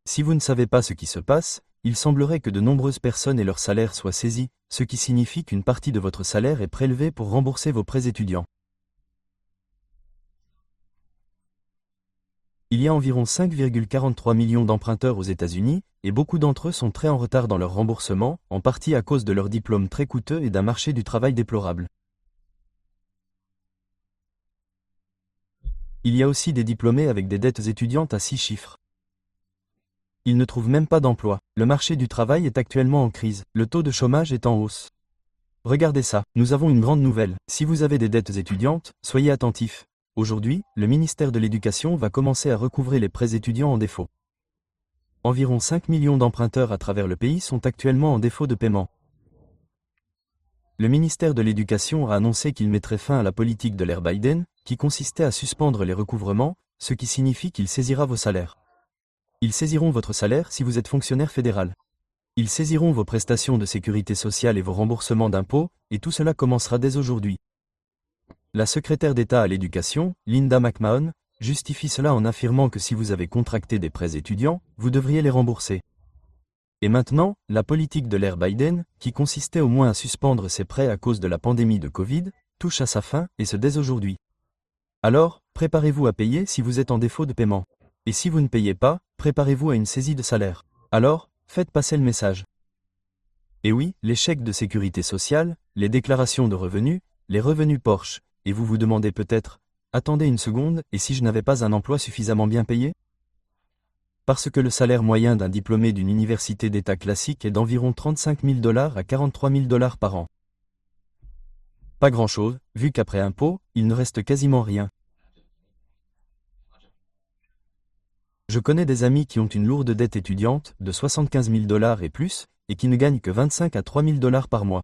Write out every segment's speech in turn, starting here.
Si vous ne savez pas ce qui se passe, il semblerait que de nombreuses personnes et leur salaire soient saisis, ce qui signifie qu'une partie de votre salaire est prélevée pour rembourser vos prêts étudiants. Il y a environ 5,43 millions d'emprunteurs aux États-Unis, et beaucoup d'entre eux sont très en retard dans leur remboursement, en partie à cause de leurs diplômes très coûteux et d'un marché du travail déplorable. Il y a aussi des diplômés avec des dettes étudiantes à 6 chiffres. Ils ne trouvent même pas d'emploi. Le marché du travail est actuellement en crise, le taux de chômage est en hausse. Regardez ça, nous avons une grande nouvelle. Si vous avez des dettes étudiantes, soyez attentifs. Aujourd'hui, le ministère de l'Éducation va commencer à recouvrer les prêts étudiants en défaut. Environ 5 millions d'emprunteurs à travers le pays sont actuellement en défaut de paiement. Le ministère de l'Éducation a annoncé qu'il mettrait fin à la politique de l'ère Biden, qui consistait à suspendre les recouvrements, ce qui signifie qu'il saisira vos salaires. Ils saisiront votre salaire si vous êtes fonctionnaire fédéral. Ils saisiront vos prestations de sécurité sociale et vos remboursements d'impôts, et tout cela commencera dès aujourd'hui. La secrétaire d'État à l'Éducation, Linda McMahon, justifie cela en affirmant que si vous avez contracté des prêts étudiants, vous devriez les rembourser. Et maintenant, la politique de l'ère Biden, qui consistait au moins à suspendre ces prêts à cause de la pandémie de Covid, touche à sa fin, et ce dès aujourd'hui. Alors, préparez-vous à payer si vous êtes en défaut de paiement. Et si vous ne payez pas, préparez-vous à une saisie de salaire. Alors, faites passer le message. Et oui, les chèques de sécurité sociale, les déclarations de revenus, les revenus Porsche, et vous vous demandez peut-être, attendez une seconde, et si je n'avais pas un emploi suffisamment bien payé? Parce que le salaire moyen d'un diplômé d'une université d'État classique est d'environ 35 000 $ à 43 000 $ par an. Pas grand-chose, vu qu'après impôts, il ne reste quasiment rien. Je connais des amis qui ont une lourde dette étudiante, de 75 000 $ et plus, et qui ne gagnent que 25 à 3 000 $ par mois.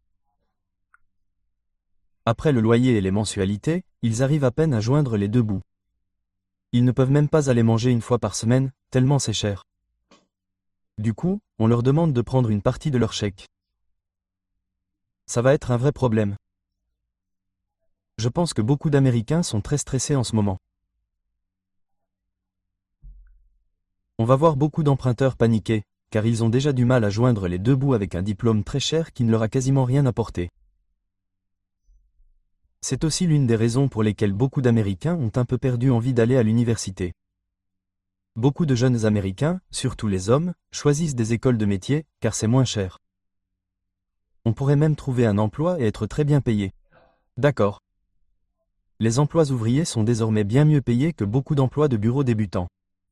Après le loyer et les mensualités, ils arrivent à peine à joindre les deux bouts. Ils ne peuvent même pas aller manger une fois par semaine, tellement c'est cher. Du coup, on leur demande de prendre une partie de leur chèque. Ça va être un vrai problème. Je pense que beaucoup d'Américains sont très stressés en ce moment. On va voir beaucoup d'emprunteurs paniquer, car ils ont déjà du mal à joindre les deux bouts avec un diplôme très cher qui ne leur a quasiment rien apporté. C'est aussi l'une des raisons pour lesquelles beaucoup d'Américains ont un peu perdu envie d'aller à l'université. Beaucoup de jeunes Américains, surtout les hommes, choisissent des écoles de métier, car c'est moins cher. On pourrait même trouver un emploi et être très bien payé. D'accord. Les emplois ouvriers sont désormais bien mieux payés que beaucoup d'emplois de bureaux débutants.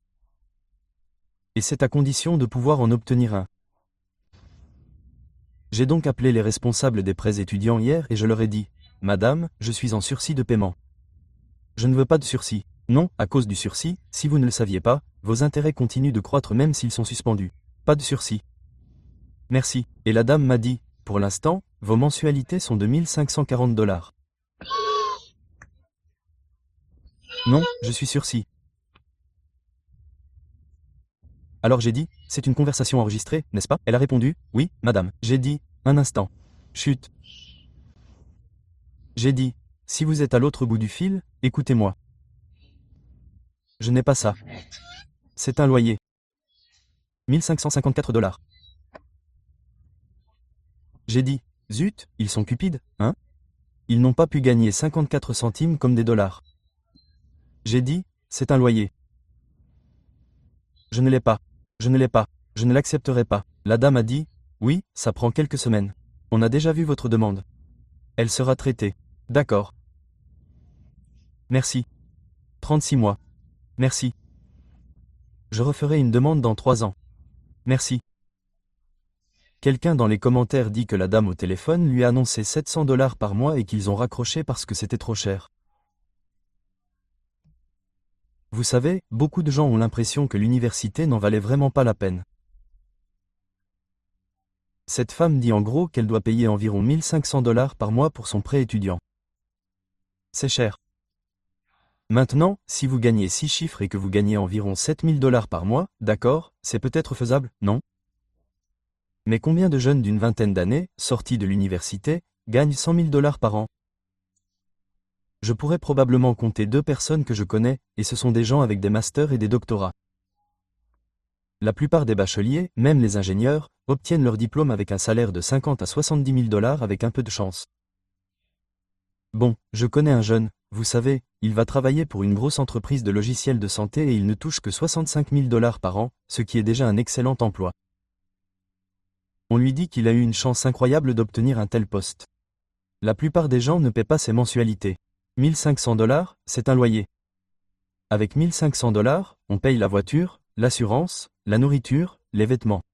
Et c'est à condition de pouvoir en obtenir un. J'ai donc appelé les responsables des prêts étudiants hier et je leur ai dit, « Madame, je suis en sursis de paiement. Je ne veux pas de sursis. Non, à cause du sursis, si vous ne le saviez pas, vos intérêts continuent de croître même s'ils sont suspendus. Pas de sursis. Merci. » Et la dame m'a dit, « Pour l'instant, vos mensualités sont de 1 540 $. Non, je suis sursis. Alors j'ai dit, « C'est une conversation enregistrée, n'est-ce pas ?» Elle a répondu, « Oui, madame. » J'ai dit, « Un instant. Chut. » J'ai dit, « Si vous êtes à l'autre bout du fil, écoutez-moi. Je n'ai pas ça. C'est un loyer. 1 554 $. J'ai dit, « Zut, ils sont cupides, hein? Ils n'ont pas pu gagner 54 centimes comme des dollars. » J'ai dit, « C'est un loyer. Je ne l'ai pas. Je ne l'ai pas. Je ne l'accepterai pas. » La dame a dit, « Oui, ça prend quelques semaines. On a déjà vu votre demande. Elle sera traitée. D'accord. Merci. 36 mois. Merci. Je referai une demande dans 3 ans. Merci. » Quelqu'un dans les commentaires dit que la dame au téléphone lui a annoncé 700 $ par mois et qu'ils ont raccroché parce que c'était trop cher. Vous savez, beaucoup de gens ont l'impression que l'université n'en valait vraiment pas la peine. Cette femme dit en gros qu'elle doit payer environ 1 500 $ par mois pour son prêt étudiant. C'est cher. Maintenant, si vous gagnez 6 chiffres et que vous gagnez environ 7 000 $ par mois, d'accord, c'est peut-être faisable, non? Mais combien de jeunes d'une vingtaine d'années, sortis de l'université, gagnent 100 000 $ par an? Je pourrais probablement compter 2 personnes que je connais, et ce sont des gens avec des masters et des doctorats. La plupart des bacheliers, même les ingénieurs, obtiennent leur diplôme avec un salaire de 50 à 70 000 dollars avec un peu de chance. Bon, je connais un jeune, vous savez, il va travailler pour une grosse entreprise de logiciels de santé et il ne touche que 65 000 dollars par an, ce qui est déjà un excellent emploi. On lui dit qu'il a eu une chance incroyable d'obtenir un tel poste. La plupart des gens ne paient pas ses mensualités. 1500 dollars, c'est un loyer. Avec 1500 dollars, on paye la voiture, l'assurance, la nourriture, les vêtements.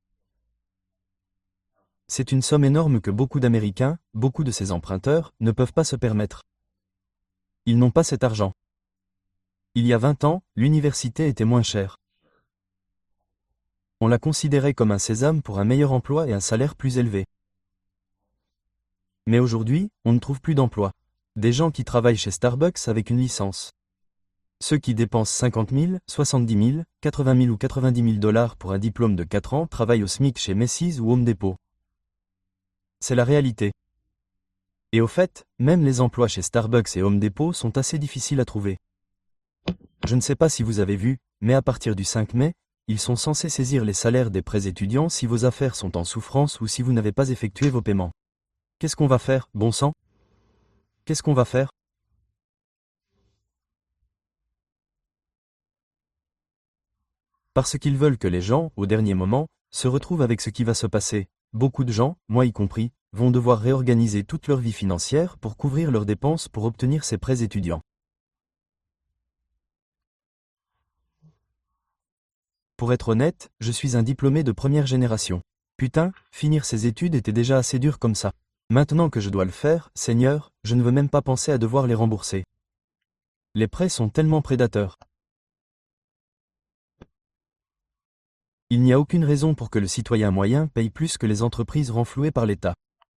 C'est une somme énorme que beaucoup d'Américains, beaucoup de ces emprunteurs, ne peuvent pas se permettre. Ils n'ont pas cet argent. Il y a 20 ans, l'université était moins chère. On la considérait comme un sésame pour un meilleur emploi et un salaire plus élevé. Mais aujourd'hui, on ne trouve plus d'emploi. Des gens qui travaillent chez Starbucks avec une licence. Ceux qui dépensent 50 000, 70 000, 80 000 ou 90 000 dollars pour un diplôme de 4 ans travaillent au SMIC chez Macy's ou Home Depot. C'est la réalité. Et au fait, même les emplois chez Starbucks et Home Depot sont assez difficiles à trouver. Je ne sais pas si vous avez vu, mais à partir du 5 mai, ils sont censés saisir les salaires des prêts étudiants si vos affaires sont en souffrance ou si vous n'avez pas effectué vos paiements. Qu'est-ce qu'on va faire, bon sang? Qu'est-ce qu'on va faire? Parce qu'ils veulent que les gens, au dernier moment, se retrouvent avec ce qui va se passer. Beaucoup de gens, moi y compris, vont devoir réorganiser toute leur vie financière pour couvrir leurs dépenses pour obtenir ces prêts étudiants. Pour être honnête, je suis un diplômé de première génération. Putain, finir ces études était déjà assez dur comme ça. Maintenant que je dois le faire, Seigneur, je ne veux même pas penser à devoir les rembourser. Les prêts sont tellement prédateurs. Il n'y a aucune raison pour que le citoyen moyen paye plus que les entreprises renflouées par l'État.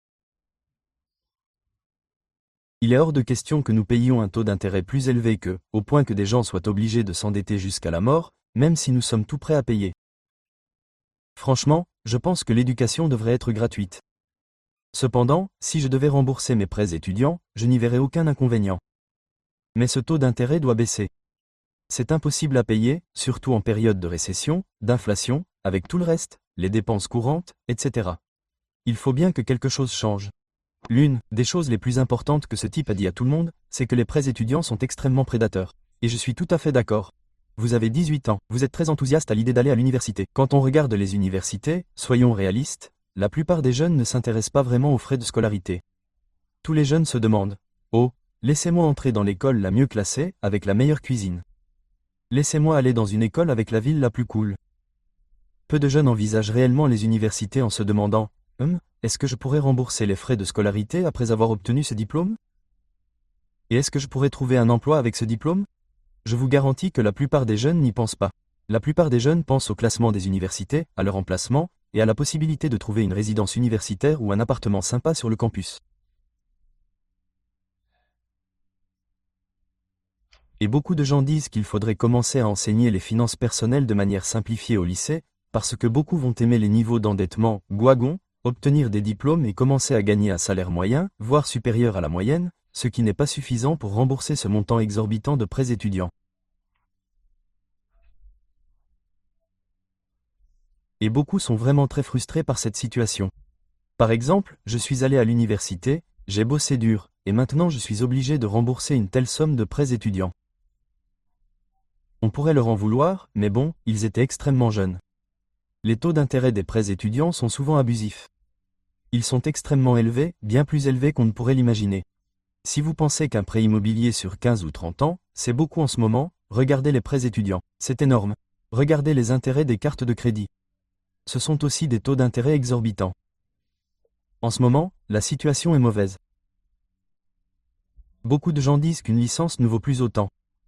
Il est hors de question que nous payions un taux d'intérêt plus élevé que, au point que des gens soient obligés de s'endetter jusqu'à la mort, même si nous sommes tout prêts à payer. Franchement, je pense que l'éducation devrait être gratuite. Cependant, si je devais rembourser mes prêts étudiants, je n'y verrais aucun inconvénient. Mais ce taux d'intérêt doit baisser. C'est impossible à payer, surtout en période de récession, d'inflation, avec tout le reste, les dépenses courantes, etc. Il faut bien que quelque chose change. L'une des choses les plus importantes que ce type a dit à tout le monde, c'est que les prêts étudiants sont extrêmement prédateurs. Et je suis tout à fait d'accord. Vous avez 18 ans, vous êtes très enthousiaste à l'idée d'aller à l'université. Quand on regarde les universités, soyons réalistes, la plupart des jeunes ne s'intéressent pas vraiment aux frais de scolarité. Tous les jeunes se demandent « Oh, laissez-moi entrer dans l'école la mieux classée, avec la meilleure cuisine. Laissez-moi aller dans une école avec la ville la plus cool. » Peu de jeunes envisagent réellement les universités en se demandant « Est-ce que je pourrais rembourser les frais de scolarité après avoir obtenu ce diplôme? Et est-ce que je pourrais trouver un emploi avec ce diplôme ?» Je vous garantis que la plupart des jeunes n'y pensent pas. La plupart des jeunes pensent au classement des universités, à leur emplacement, et à la possibilité de trouver une résidence universitaire ou un appartement sympa sur le campus. Et beaucoup de gens disent qu'il faudrait commencer à enseigner les finances personnelles de manière simplifiée au lycée, parce que beaucoup vont aimer les niveaux d'endettement, gouagon, obtenir des diplômes et commencer à gagner un salaire moyen, voire supérieur à la moyenne, ce qui n'est pas suffisant pour rembourser ce montant exorbitant de prêts étudiants. Et beaucoup sont vraiment très frustrés par cette situation. Par exemple, je suis allé à l'université, j'ai bossé dur, et maintenant je suis obligé de rembourser une telle somme de prêts étudiants. On pourrait leur en vouloir, mais bon, ils étaient extrêmement jeunes. Les taux d'intérêt des prêts étudiants sont souvent abusifs. Ils sont extrêmement élevés, bien plus élevés qu'on ne pourrait l'imaginer. Si vous pensez qu'un prêt immobilier sur 15 ou 30 ans, c'est beaucoup en ce moment, regardez les prêts étudiants, c'est énorme. Regardez les intérêts des cartes de crédit. Ce sont aussi des taux d'intérêt exorbitants. En ce moment, la situation est mauvaise. Beaucoup de gens disent qu'une licence ne vaut plus autant.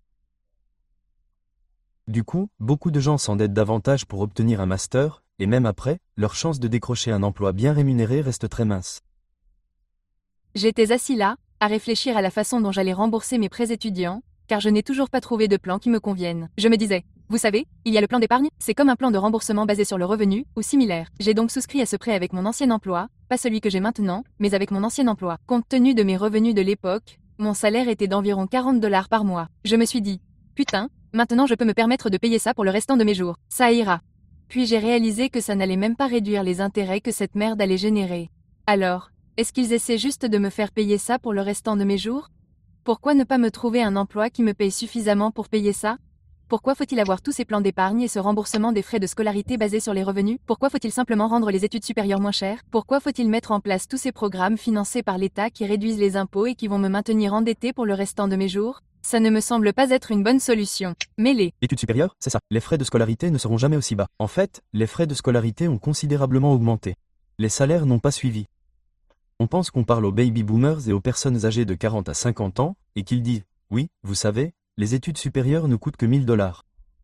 Du coup, beaucoup de gens s'endettent davantage pour obtenir un master, et même après, leur chance de décrocher un emploi bien rémunéré reste très mince. J'étais assis là, à réfléchir à la façon dont j'allais rembourser mes prêts étudiants, car je n'ai toujours pas trouvé de plan qui me convienne. Je me disais, vous savez, il y a le plan d'épargne, c'est comme un plan de remboursement basé sur le revenu, ou similaire. J'ai donc souscrit à ce prêt avec mon ancien emploi, pas celui que j'ai maintenant, mais avec mon ancien emploi. Compte tenu de mes revenus de l'époque, mon salaire était d'environ 40 dollars par mois. Je me suis dit, putain, maintenant je peux me permettre de payer ça pour le restant de mes jours. Ça ira. Puis j'ai réalisé que ça n'allait même pas réduire les intérêts que cette merde allait générer. Alors, est-ce qu'ils essaient juste de me faire payer ça pour le restant de mes jours? Pourquoi ne pas me trouver un emploi qui me paye suffisamment pour payer ça? Pourquoi faut-il avoir tous ces plans d'épargne et ce remboursement des frais de scolarité basés sur les revenus? Pourquoi faut-il simplement rendre les études supérieures moins chères? Pourquoi faut-il mettre en place tous ces programmes financés par l'État qui réduisent les impôts et qui vont me maintenir endetté pour le restant de mes jours? Ça ne me semble pas être une bonne solution. Mêlée. Études supérieures, c'est ça. Les frais de scolarité ne seront jamais aussi bas. En fait, les frais de scolarité ont considérablement augmenté. Les salaires n'ont pas suivi. On pense qu'on parle aux baby boomers et aux personnes âgées de 40 à 50 ans, et qu'ils disent « Oui, vous savez, les études supérieures ne coûtent que 1000 $. »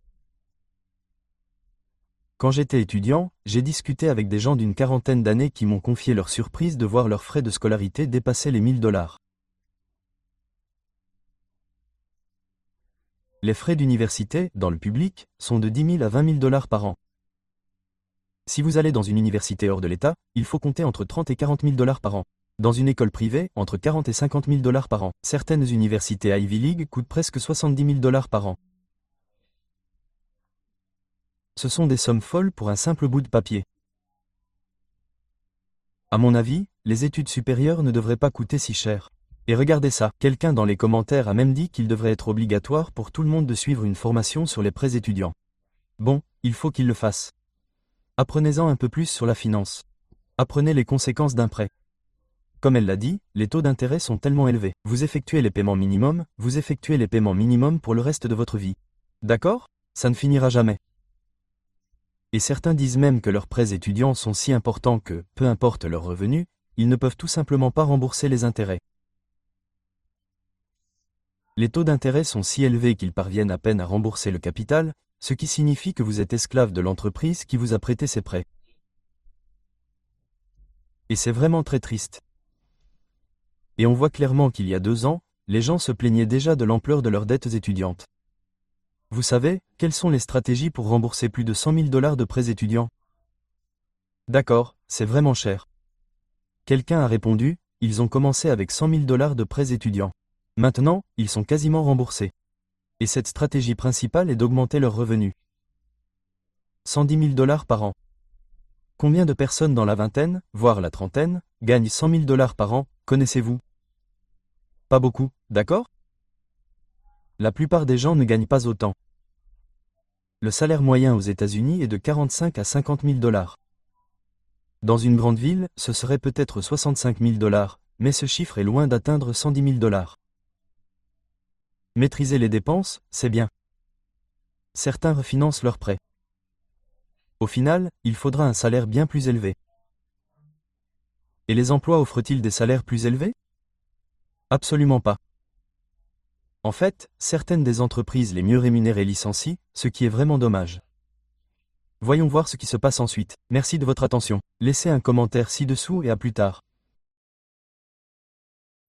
Quand j'étais étudiant, j'ai discuté avec des gens d'une quarantaine d'années qui m'ont confié leur surprise de voir leurs frais de scolarité dépasser les 1000 $. Les frais d'université, dans le public, sont de 10 000 à 20 000 $ par an. Si vous allez dans une université hors de l'État, il faut compter entre 30 et 40 000 $ par an. Dans une école privée, entre 40 et 50 000 $ par an. Certaines universités Ivy League coûtent presque 70 000 $ par an. Ce sont des sommes folles pour un simple bout de papier. À mon avis, les études supérieures ne devraient pas coûter si cher. Et regardez ça, quelqu'un dans les commentaires a même dit qu'il devrait être obligatoire pour tout le monde de suivre une formation sur les prêts étudiants. Bon, il faut qu'il le fasse. Apprenez-en un peu plus sur la finance. Apprenez les conséquences d'un prêt. Comme elle l'a dit, les taux d'intérêt sont tellement élevés. Vous effectuez les paiements minimums, vous effectuez les paiements minimums pour le reste de votre vie. D'accord? Ça ne finira jamais. Et certains disent même que leurs prêts étudiants sont si importants que, peu importe leurs revenus, ils ne peuvent tout simplement pas rembourser les intérêts. Les taux d'intérêt sont si élevés qu'ils parviennent à peine à rembourser le capital, ce qui signifie que vous êtes esclave de l'entreprise qui vous a prêté ces prêts. Et c'est vraiment très triste. Et on voit clairement qu'il y a 2 ans, les gens se plaignaient déjà de l'ampleur de leurs dettes étudiantes. Vous savez, quelles sont les stratégies pour rembourser plus de 100 000 $ de prêts étudiants? D'accord, c'est vraiment cher. Quelqu'un a répondu, ils ont commencé avec 100 000 $ de prêts étudiants. Maintenant, ils sont quasiment remboursés. Et cette stratégie principale est d'augmenter leurs revenus. 110 000 $ par an. Combien de personnes dans la vingtaine, voire la trentaine, gagnent 100 000 $ par an, connaissez-vous? Pas beaucoup, d'accord? La plupart des gens ne gagnent pas autant. Le salaire moyen aux États-Unis est de 45 à 50 000 $. Dans une grande ville, ce serait peut-être 65 000 $, mais ce chiffre est loin d'atteindre 110 000 $. Maîtriser les dépenses, c'est bien. Certains refinancent leurs prêts. Au final, il faudra un salaire bien plus élevé. Et les emplois offrent-ils des salaires plus élevés? Absolument pas. En fait, certaines des entreprises les mieux rémunérées licencient, ce qui est vraiment dommage. Voyons voir ce qui se passe ensuite. Merci de votre attention. Laissez un commentaire ci-dessous et à plus tard.